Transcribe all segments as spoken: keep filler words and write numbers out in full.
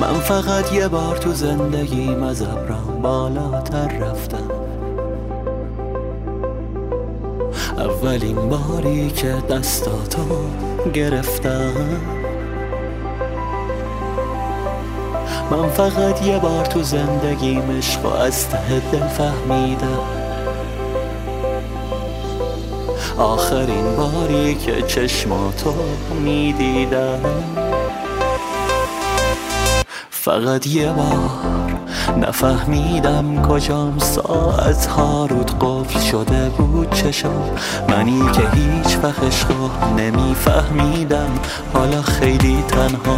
من فقط یه بار تو زندگیم از ابرام بالاتر رفتم، اولین باری که دستاتو گرفتم. من فقط یه بار تو زندگیم عشقو از ته دل فهمیدم، آخرین باری که چشماتو میدیدم. فقط یه بار نفهمیدم کجام، ساعتها رود قفل شده بود چشم منی که هیچ وقت عشقو نمیفهمیدم، حالا خیلی تنها.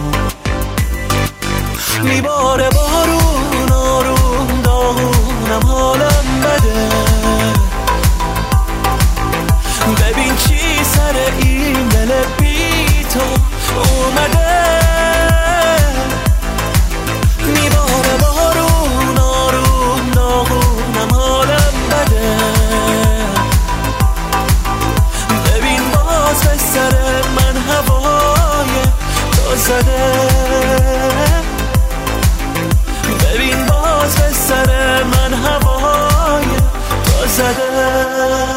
میباره بارون آروم داغونم، حالم بده، ببین چی سر این دل بی تو اومده. میباره بارون آروم داغونم، حالم بده، ببین باز به سر من هوای تو زده، ببین باز به سر من هوای تو زده.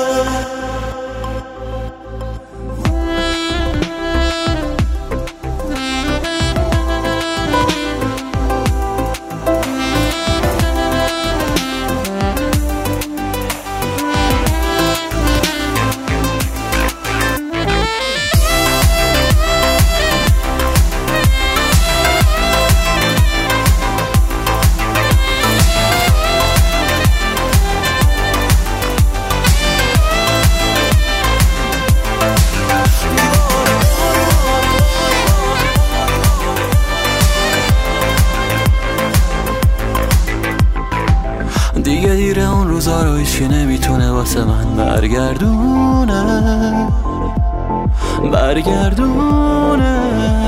دیگه دیره اون روزا رو هیچی نمیتونه واسه من برگردونه برگردونه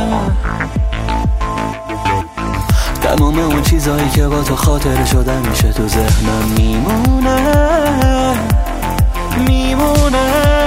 تمام اون چیزایی که با تو خاطره شدن میشه تو ذهنم میمونه میمونه.